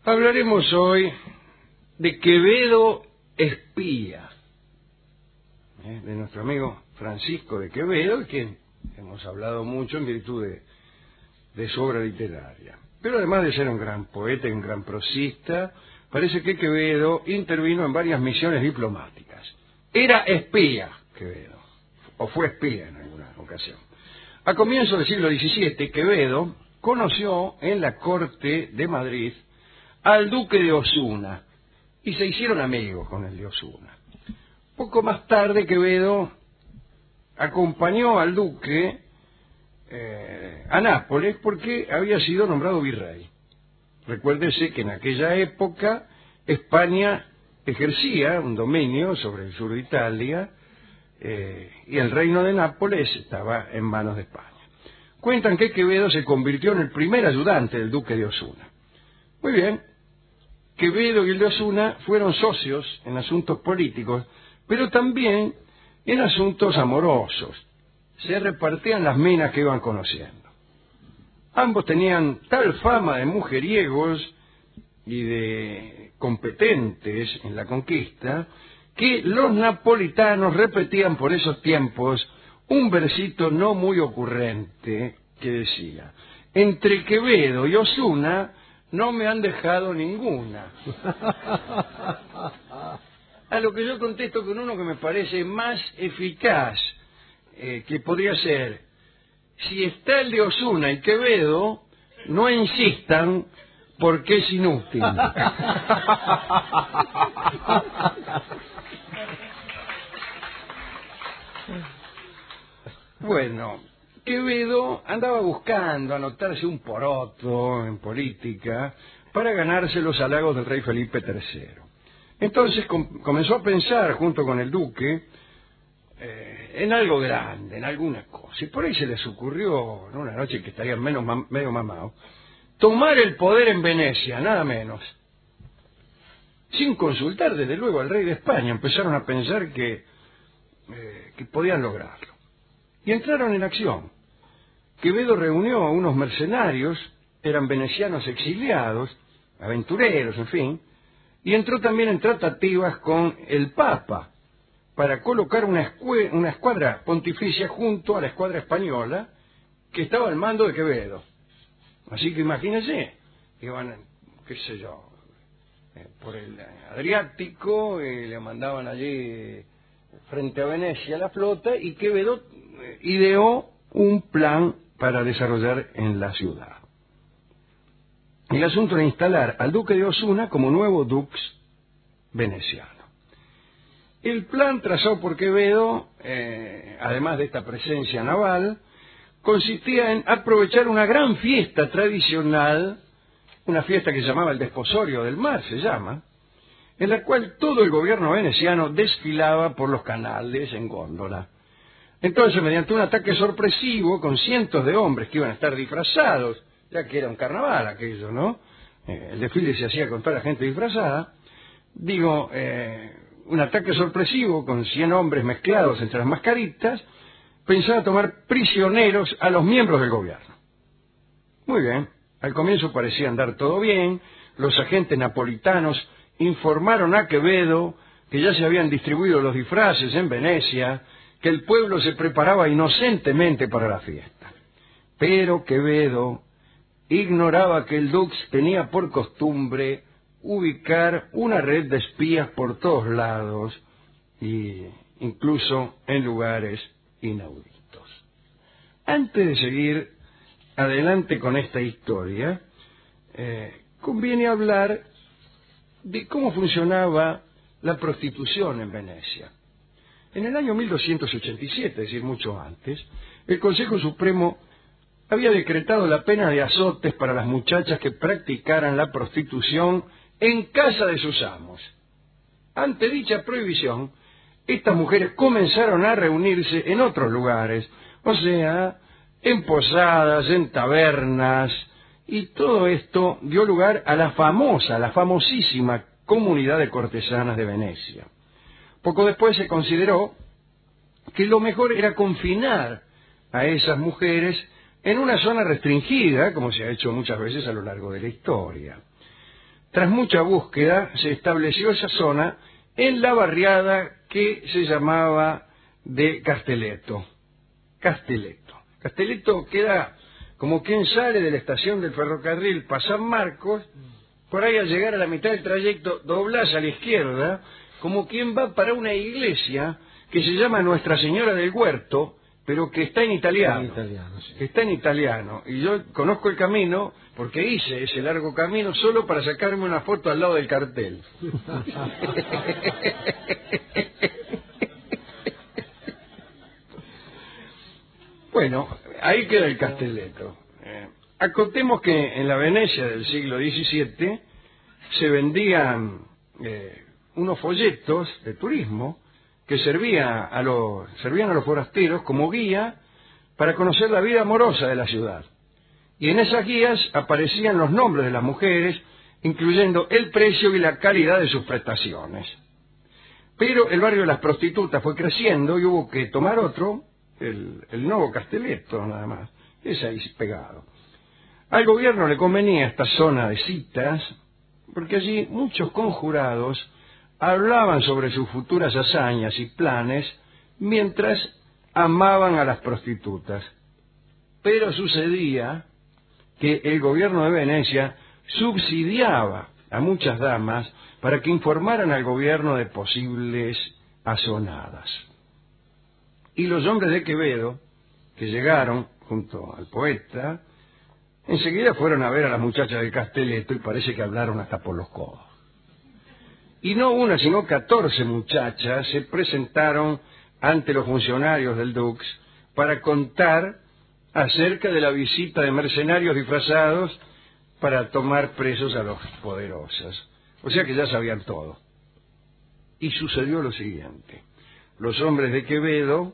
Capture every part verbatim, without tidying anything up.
Hablaremos hoy de Quevedo espía, ¿eh? de nuestro amigo Francisco de Quevedo, quien hemos hablado mucho en virtud de, de su obra literaria. Pero además de ser un gran poeta y un gran prosista, parece que Quevedo intervino en varias misiones diplomáticas. Era espía Quevedo, o fue espía en alguna ocasión. A comienzos del siglo diecisiete, Quevedo conoció en la corte de Madrid al duque de Osuna y se hicieron amigos con el de Osuna. Poco más tarde, Quevedo acompañó al duque eh, a Nápoles porque había sido nombrado virrey. Recuérdese que en aquella época España ejercía un dominio sobre el sur de Italia eh, y el reino de Nápoles estaba en manos de España. Cuentan que Quevedo se convirtió en el primer ayudante del duque de Osuna. Muy bien, Quevedo y el de Osuna fueron socios en asuntos políticos, pero también en asuntos amorosos. Se repartían las minas que iban conociendo. Ambos tenían tal fama de mujeriegos y de competentes en la conquista que los napolitanos repetían por esos tiempos un versito no muy ocurrente que decía: entre Quevedo y Osuna no me han dejado ninguna. A lo que yo contesto con uno que me parece más eficaz, eh, que podría ser: si está el de Osuna y Quevedo, no insistan porque es inútil. Bueno, Quevedo andaba buscando anotarse un poroto en política para ganarse los halagos del rey Felipe tercero. Entonces com comenzó a pensar, junto con el duque, eh, en algo grande, en alguna cosa. Y por ahí se les ocurrió, en una noche que estarían menos ma medio mamados, tomar el poder en Venecia, nada menos. Sin consultar, desde luego, al rey de España. Empezaron a pensar que, eh, que podían lograrlo. Y entraron en acción. Quevedo reunió a unos mercenarios, eran venecianos exiliados, aventureros, en fin, y entró también en tratativas con el Papa para colocar una, una escuadra pontificia junto a la escuadra española que estaba al mando de Quevedo. Así que imagínense, iban, qué sé yo, eh, por el Adriático, y le mandaban allí eh, frente a Venecia la flota, y Quevedo eh, ideó un plan para desarrollar en la ciudad. El asunto era instalar al duque de Osuna como nuevo dux veneciano. El plan trazado por Quevedo, eh, además de esta presencia naval, consistía en aprovechar una gran fiesta tradicional, una fiesta que se llamaba el Desposorio del Mar, se llama, en la cual todo el gobierno veneciano desfilaba por los canales en góndola. Entonces, mediante un ataque sorpresivo, con cientos de hombres que iban a estar disfrazados, ya que era un carnaval aquello, ¿no? Eh, el desfile se hacía con toda la gente disfrazada. Digo, eh, un ataque sorpresivo con cien hombres mezclados entre las mascaritas, pensaba tomar prisioneros a los miembros del gobierno. Muy bien, al comienzo parecía andar todo bien. Los agentes napolitanos informaron a Quevedo que ya se habían distribuido los disfraces en Venecia, que el pueblo se preparaba inocentemente para la fiesta. Pero Quevedo ignoraba que el dux tenía por costumbre ubicar una red de espías por todos lados, y incluso en lugares inauditos. Antes de seguir adelante con esta historia, eh, conviene hablar de cómo funcionaba la prostitución en Venecia. En el año mil doscientos ochenta y siete, es decir, mucho antes, el Consejo Supremo había decretado la pena de azotes para las muchachas que practicaran la prostitución en casa de sus amos. Ante dicha prohibición, estas mujeres comenzaron a reunirse en otros lugares, o sea, en posadas, en tabernas, y todo esto dio lugar a la famosa, la famosísima comunidad de cortesanas de Venecia. Poco después se consideró que lo mejor era confinar a esas mujeres en una zona restringida, como se ha hecho muchas veces a lo largo de la historia. Tras mucha búsqueda, se estableció esa zona en la barriada que se llamaba de Castelletto. Castelletto. Castelletto queda como quien sale de la estación del ferrocarril para San Marcos, por ahí al llegar a la mitad del trayecto doblás a la izquierda, como quien va para una iglesia que se llama Nuestra Señora del Huerto, pero que está en italiano. En italiano, sí. Que está en italiano. Y yo conozco el camino porque hice ese largo camino solo para sacarme una foto al lado del cartel. Bueno, ahí queda el Castelletto. Eh, acotemos que en la Venecia del siglo diecisiete se vendían eh, unos folletos de turismo que servía a los, servían a los forasteros como guía para conocer la vida amorosa de la ciudad. Y en esas guías aparecían los nombres de las mujeres, incluyendo el precio y la calidad de sus prestaciones. Pero el barrio de las prostitutas fue creciendo y hubo que tomar otro, el, el nuevo Castelletto nada más, es ahí pegado. Al gobierno le convenía esta zona de citas, porque allí muchos conjurados hablaban sobre sus futuras hazañas y planes mientras amaban a las prostitutas. Pero sucedía que el gobierno de Venecia subsidiaba a muchas damas para que informaran al gobierno de posibles azonadas. Y los hombres de Quevedo, que llegaron junto al poeta, enseguida fueron a ver a las muchachas del Castelletto y parece que hablaron hasta por los codos. Y no una, sino catorce muchachas se presentaron ante los funcionarios del Dux para contar acerca de la visita de mercenarios disfrazados para tomar presos a los poderosos. O sea que ya sabían todo. Y sucedió lo siguiente. Los hombres de Quevedo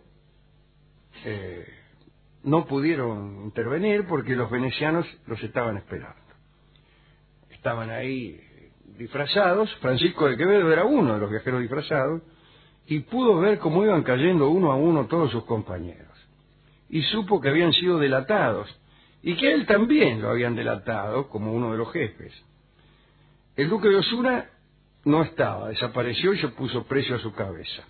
eh, no pudieron intervenir porque los venecianos los estaban esperando. Estaban ahí disfrazados. Francisco de Quevedo era uno de los viajeros disfrazados y pudo ver cómo iban cayendo uno a uno todos sus compañeros. Y supo que habían sido delatados y que él también lo habían delatado como uno de los jefes. El duque de Osuna no estaba, desapareció y se puso precio a su cabeza.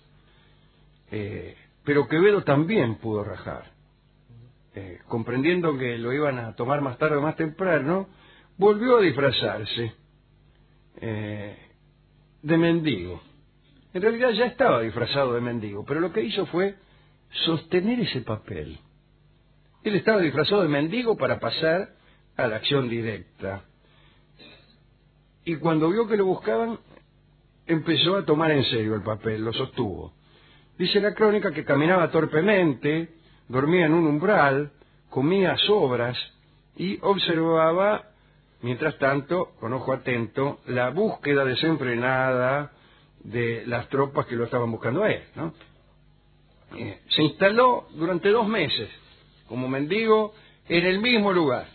Eh, pero Quevedo también pudo rajar. Eh, comprendiendo que lo iban a tomar más tarde o más temprano, volvió a disfrazarse eh, de mendigo. En realidad ya estaba disfrazado de mendigo, pero lo que hizo fue sostener ese papel. Él estaba disfrazado de mendigo para pasar a la acción directa. Y cuando vio que lo buscaban, empezó a tomar en serio el papel, lo sostuvo. Dice la crónica que caminaba torpemente, dormía en un umbral, comía sobras y observaba, mientras tanto, con ojo atento, la búsqueda desenfrenada de las tropas que lo estaban buscando a él, ¿no? Eh, se instaló durante dos meses como mendigo en el mismo lugar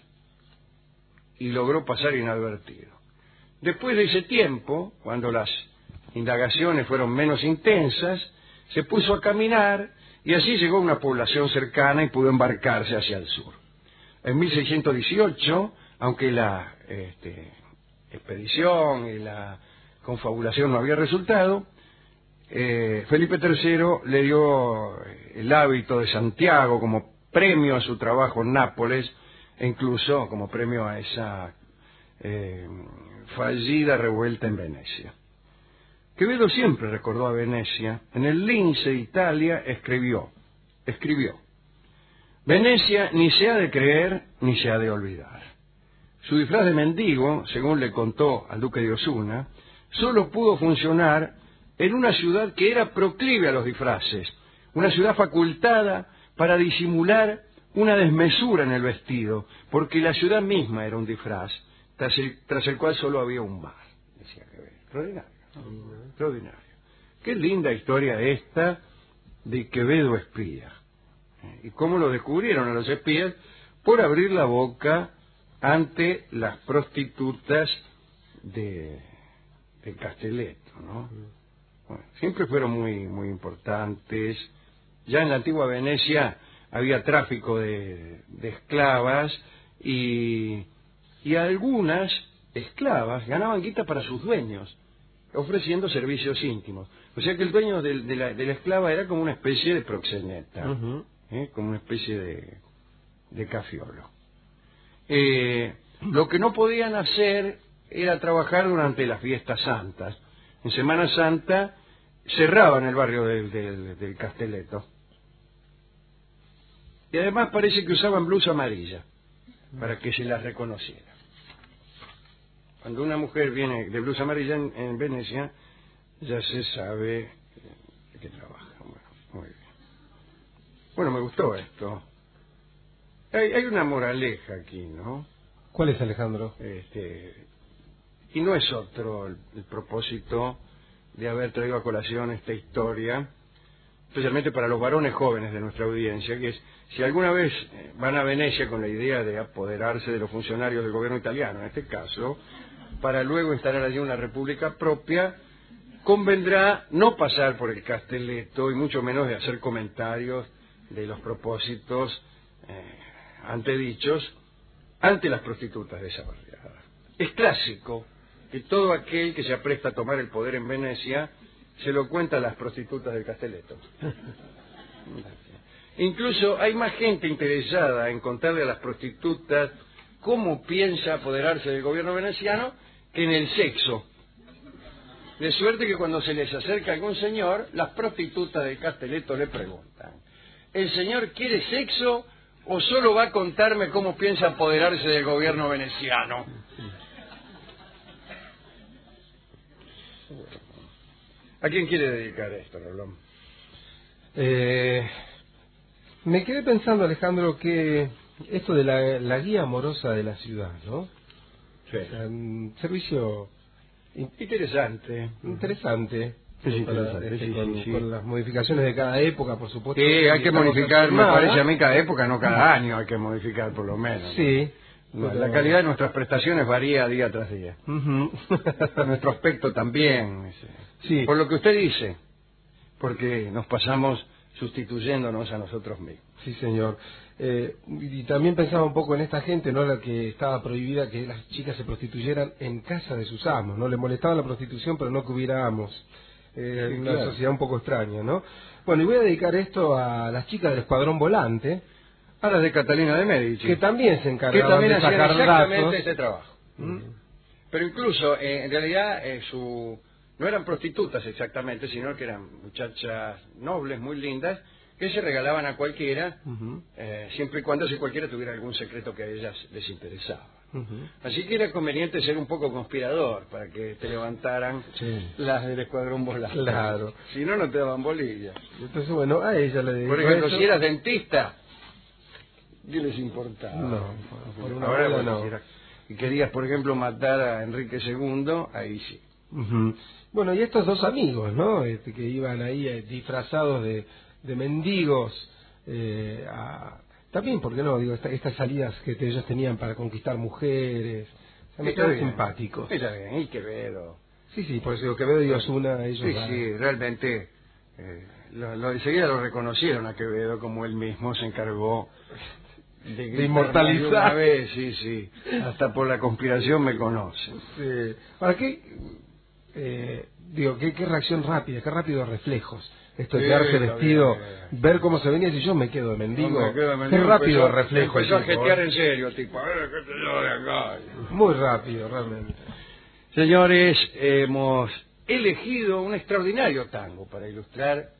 y logró pasar inadvertido. Después de ese tiempo, cuando las indagaciones fueron menos intensas, se puso a caminar y así llegó a una población cercana y pudo embarcarse hacia el sur. En mil seiscientos dieciocho, aunque la este, expedición y la confabulación no había resultado, eh, Felipe tercero le dio el hábito de Santiago como premio a su trabajo en Nápoles e incluso como premio a esa eh, fallida revuelta en Venecia. Quevedo siempre recordó a Venecia. En el Lince, Italia, escribió, escribió, Venecia ni se ha de creer ni se ha de olvidar. Su disfraz de mendigo, según le contó al duque de Osuna, solo pudo funcionar en una ciudad que era proclive a los disfraces, una ciudad facultada para disimular una desmesura en el vestido, porque la ciudad misma era un disfraz, tras el, tras el cual solo había un bar, decía Quevedo. Extraordinario, ¿no? Extraordinario. Qué linda historia esta de Quevedo espía. ¿Y cómo lo descubrieron a los espías? Por abrir la boca ante las prostitutas de, de Castelletto, ¿no? Bueno, siempre fueron muy, muy importantes. Ya en la antigua Venecia había tráfico de, de esclavas y, y algunas esclavas ganaban guita para sus dueños, ofreciendo servicios íntimos. O sea que el dueño de, de, la, de la esclava era como una especie de proxeneta, uh-huh. ¿eh? Como una especie de, de cafiolo. Eh, lo que no podían hacer era trabajar durante las fiestas santas. En Semana Santa cerraban el barrio del, del, del Castelletto. Y además parece que usaban blusa amarilla para que se las reconociera. Cuando una mujer viene de blusa amarilla en, en Venecia, ya se sabe de qué trabaja. Bueno, muy bien. Bueno, me gustó esto. Hay, hay una moraleja aquí, ¿no? ¿Cuál es, Alejandro? Este, y no es otro el, el propósito de haber traído a colación esta historia, especialmente para los varones jóvenes de nuestra audiencia, que es, si alguna vez van a Venecia con la idea de apoderarse de los funcionarios del gobierno italiano, en este caso, para luego instalar allí una república propia, convendrá no pasar por el Castelletto y mucho menos de hacer comentarios de los propósitos eh, antedichos ante las prostitutas de esa barriada. Es clásico que todo aquel que se apresta a tomar el poder en Venecia se lo cuenta a las prostitutas del Castelletto. Incluso hay más gente interesada en contarle a las prostitutas cómo piensa apoderarse del gobierno veneciano que en el sexo. De suerte que cuando se les acerca algún señor, las prostitutas del Castelletto le preguntan: ¿el señor quiere sexo o solo va a contarme cómo piensa apoderarse del gobierno veneciano? ¿A quién quiere dedicar esto, Rolón? Eh, me quedé pensando, Alejandro, que esto de la, la guía amorosa de la ciudad, ¿no? Sí. Um, servicio interesante. Interesante. Es interesante, para, este, sí, con, sí, sí. con las modificaciones de cada época, por supuesto. Sí, hay que modificar, me parece a mí, cada época, no cada ¿no? año hay que modificar, por lo menos. Sí. No, pero... La calidad de nuestras prestaciones varía día tras día. Uh-huh. Nuestro aspecto también. Sí. Por lo que usted dice, porque nos pasamos sustituyéndonos a nosotros mismos. Sí, señor. Eh, y también pensaba un poco en esta gente, ¿no? La que estaba prohibida que las chicas se prostituyeran en casa de sus amos, ¿no? Le molestaba la prostitución, pero no que hubiera amos. Eh, Sí, una claro. sociedad un poco extraña, ¿no? Bueno, y voy a dedicar esto a las chicas del Escuadrón Volante, A las de Catalina de Medici, que también se que encargaban también de hacían sacar exactamente datos. ese trabajo. ¿Mm? Pero incluso, eh, en realidad, eh, su no eran prostitutas exactamente, sino que eran muchachas nobles, muy lindas, que se regalaban a cualquiera, Uh-huh. eh, siempre y cuando ese cualquiera tuviera algún secreto que a ellas les interesaba. Uh-huh. Así que era conveniente ser un poco conspirador para que te levantaran Sí. las del Escuadrón Volante. Claro. Si no, no te daban bolilla. Entonces, bueno, a ella le dedico Por ejemplo, eso. si eras dentista, ¿qué les importaba? No, por una Ahora, bola bueno, no. si era- y querías, por ejemplo, matar a Enrique segundo, ahí sí. Uh-huh. Bueno, y estos dos amigos, ¿no? Este, que iban ahí eh, disfrazados de, de mendigos, eh, a... también, ¿por qué no? Digo, esta- estas salidas que te- ellos tenían para conquistar mujeres, o sea, me Está quedan bien. simpáticos. Está bien, y Quevedo. Sí, sí, por eso digo, Quevedo y Osuna, ellos... Sí, van- sí, realmente, eh, lo, lo, enseguida lo reconocieron a Quevedo, como él mismo se encargó de, gritar inmortalizar. más de una vez, sí, sí, hasta por la conspiración me conocen. Sí. Ahora, ¿qué, eh, digo, qué, qué reacción rápida, qué rápidos reflejos? Esto de Sí, quedarse está vestido, bien. ver cómo se venía, si yo me quedo de mendigo, No me quedo de qué mendigo, rápido empezó- reflejo. Empezó a el tipo, jetear ¿eh? en serio, tipo, a ver, ¿qué te yo de acá? Muy rápido, realmente. Señores, hemos elegido un extraordinario tango para ilustrar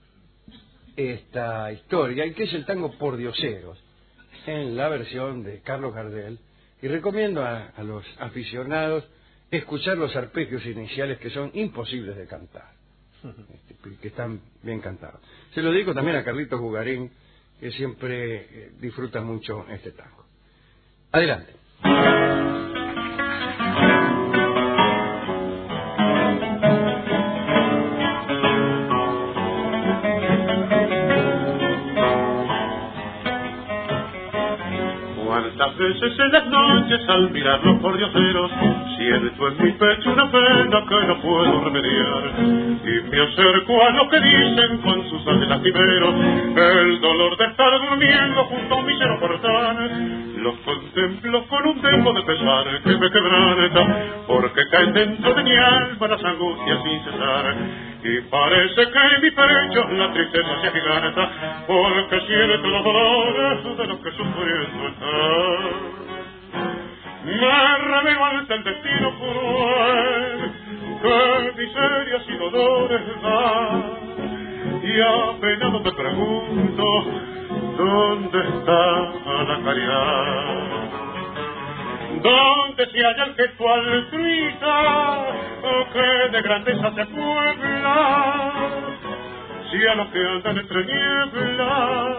esta historia, y que es el tango Pordioseros, en la versión de Carlos Gardel, y recomiendo a, a los aficionados escuchar los arpegios iniciales, que son imposibles de cantar, este, que están bien cantados. Se lo digo también a Carlitos Bugarín, que siempre eh, disfruta mucho este tango. Adelante. Cuántas veces en las noches al mirar los pordioseros Siento en mi pecho una pena que no puedo remediar y me acerco a lo que dicen con sus alas lastimeros, el dolor de estar durmiendo junto a un misero portal. Los contemplo con un tempo de pesar que me quebranta, porque caen dentro de mi alma las angustias sin cesar. Y parece que en mi pecho la tristeza se agiganta, porque siento los dolores de los que sufriendo están. Me revelo ante el destino cruel que miserias y dolores da, y apenado te pregunto ¿dónde está la caridad? ¿Dónde se halla el gesto altruista que de grandeza se puebla? Si a los que andan entre nieblas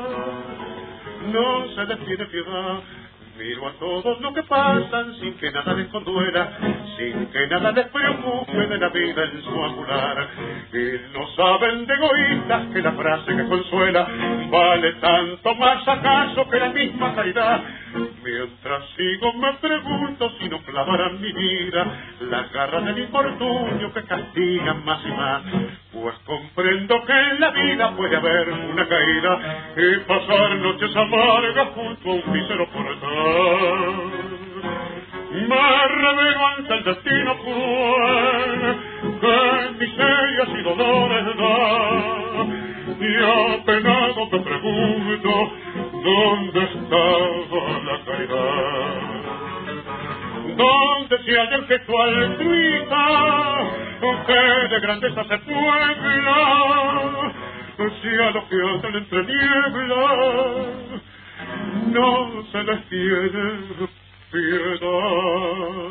no se les tiene piedad. Miro a todos los que pasan sin que nada les conduela, sin que nada les preocupe de la vida en su angular. Y no saben de egoístas que la frase que consuela vale tanto más acaso que la misma caridad. Mientras sigo me pregunto si no clavarán mi vida las garras del infortunio que castigan más y más. Pues comprendo que en la vida puede haber una caída y pasar noches amargas junto a un mísero portal. Me revelo ante el destino cruel que miserias y dolores da, y apenado me pregunto ¿dónde estaba la caridad? ¿Dónde se halla el gesto altruista que de grandeza se puebla? Si a los que andan entre nieblas no se les tiene piedad.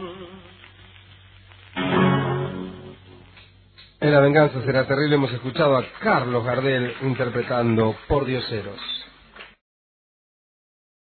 En La venganza será terrible hemos escuchado a Carlos Gardel interpretando Por Dioseros.